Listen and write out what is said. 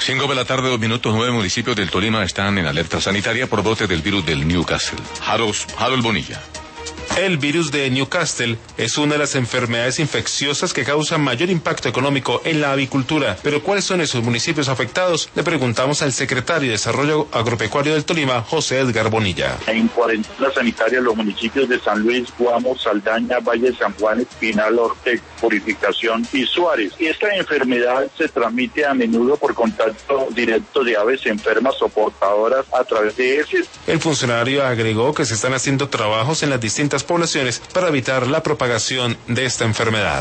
5 de la tarde, 2 minutos, 9 municipios del Tolima están en alerta sanitaria por brote del virus del Newcastle. Harold Bonilla. El virus de Newcastle es una de las enfermedades infecciosas que causan mayor impacto económico en la avicultura. Pero ¿cuáles son esos municipios afectados? Le preguntamos al secretario de Desarrollo Agropecuario del Tolima, José Edgar Bonilla. En cuarentena sanitaria los municipios de San Luis, Guamo, Saldaña, Valle de San Juan, Espinal, Ortega, Purificación y Suárez. Y esta enfermedad se transmite a menudo por contacto directo de aves enfermas o portadoras a través de heces. El funcionario agregó que se están haciendo trabajos en las distintas poblaciones para evitar la propagación de esta enfermedad.